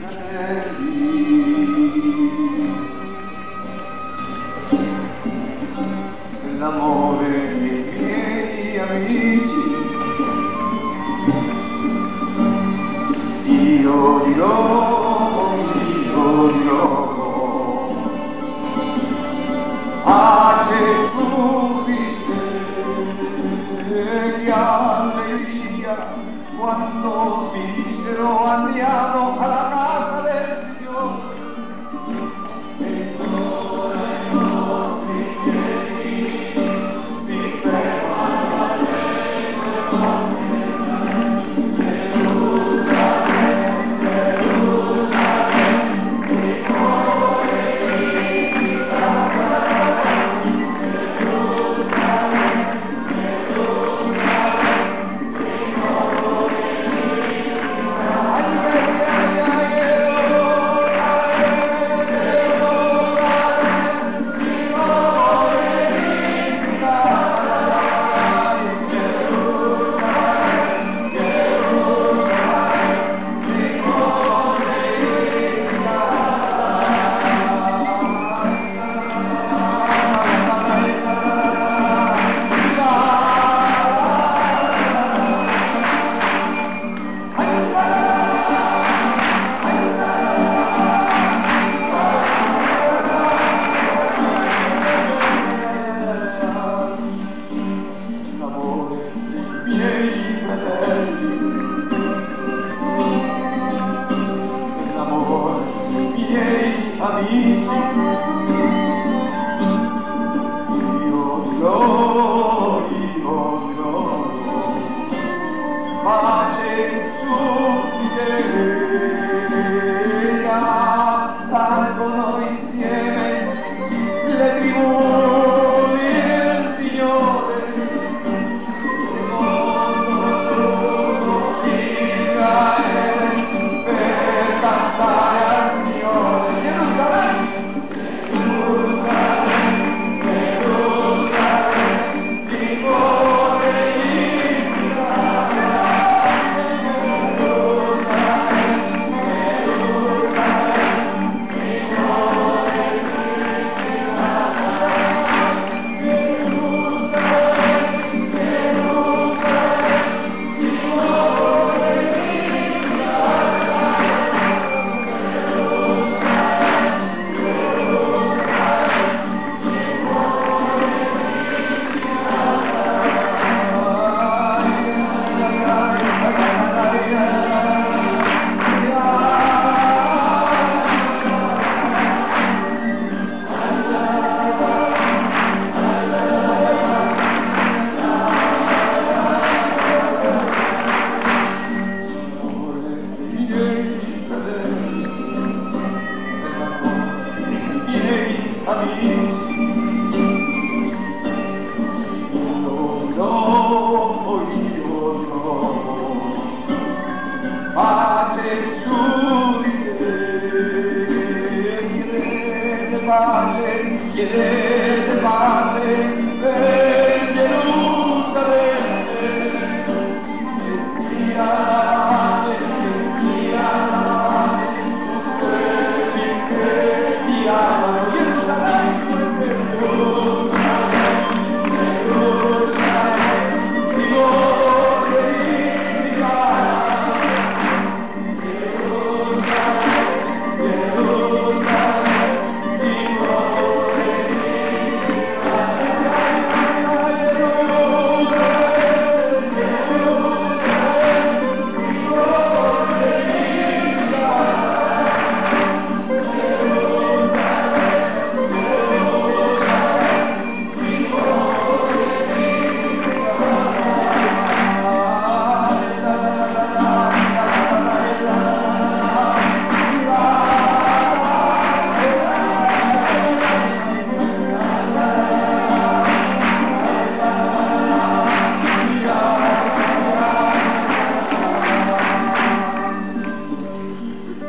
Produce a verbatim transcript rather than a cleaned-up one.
l'amore dei miei amici, io dirò, io dirò, pace su di te, che allegria quando mi dissero andiamo alla casa del Signore. Amici, io dirò, io dirò, pace su di te, salgono insieme le tribù del Signore, secondo il suo Israele, per cantare al Signore. Amici, io dirò, io dirò, pace su di te, chiedete pace, chiedete pace.